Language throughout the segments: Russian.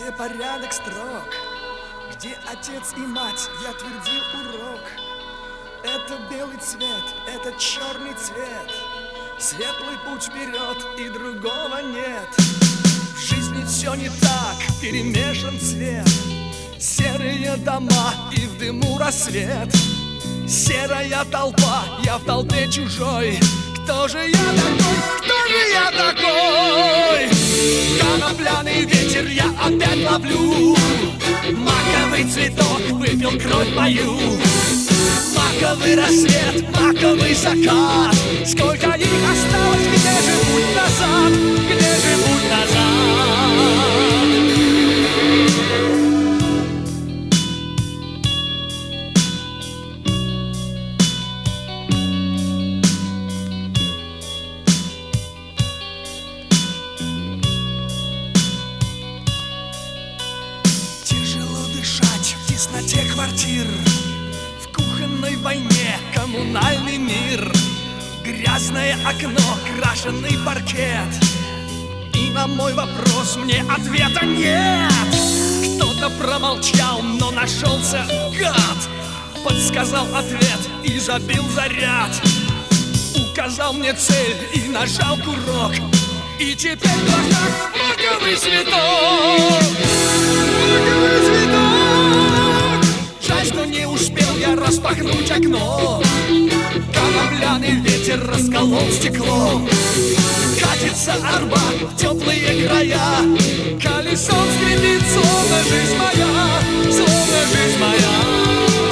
где порядок строг, где отец и мать, я твердил урок. Это белый цвет, это черный цвет, светлый путь вперед и другого нет. В жизни все не так, перемешан цвет, серые дома и в дыму рассвет. Серая толпа, я в толпе чужой. Кто же я такой? Кто же я такой? Конопляный ветер я опять ловлю. Маковый цветок выпил кровь мою. Маковый рассвет, маковый закат. Сколько их осталось, где же путь назад? Где же путь назад? В тесноте квартир, в кухонной войне коммунальный мир. Грязное окно, крашеный паркет, и на мой вопрос мне ответа нет. Кто-то промолчал, но нашелся гад, подсказал ответ и забил заряд. Указал мне цель и нажал курок, и теперь в глазах маковый цветок. Маковый цветок. Жаль, что не успел я распахнуть окно. Конопляный ветер расколол стекло. Катится Арбат в теплые края. Колесом скрипит, словно жизнь моя, словно жизнь моя.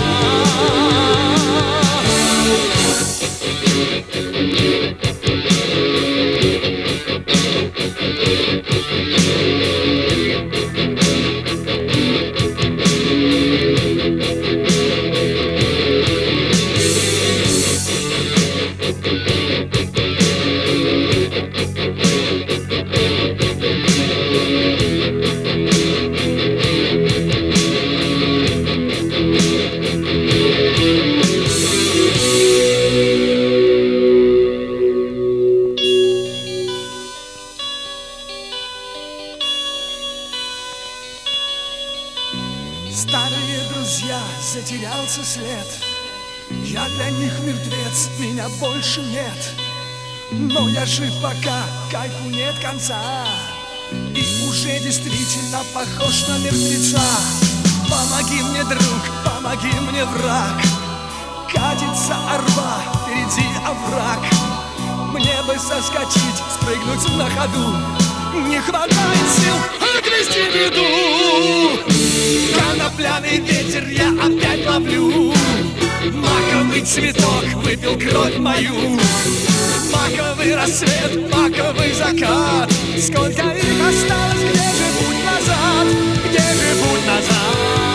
Старые друзья, затерялся след. Я для них мертвец, меня больше нет. Но я жив пока, кайфу нет конца, и уже действительно похож на мертвеца. Помоги мне, друг, помоги мне, враг. Катится арба, впереди овраг. Мне бы соскочить, спрыгнуть на ходу. Не хватает сил отвести беду. Конопляный ветер я опять ловлю. Маковый цветок выпил кровь мою. Маковый рассвет, маковый закат. Сколько их осталось, где же путь назад? Где же путь назад?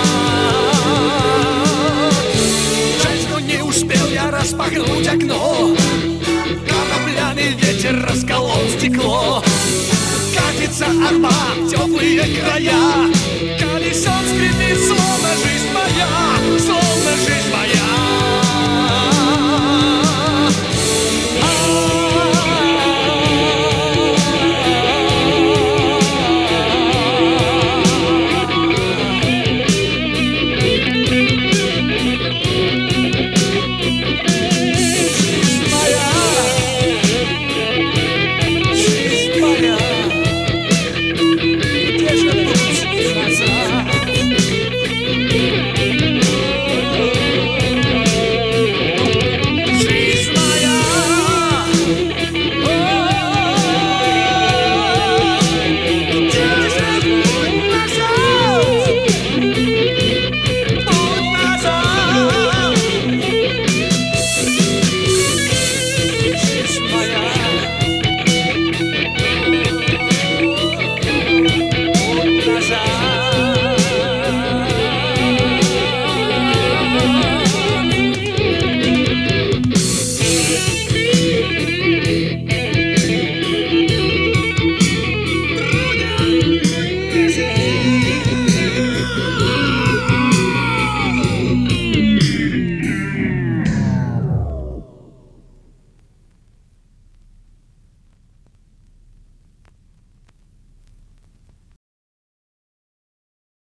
Жаль, что не успел я распахнуть окно. Конопляный ветер расколол стекло. Катится Арбат в теплые края. Колесом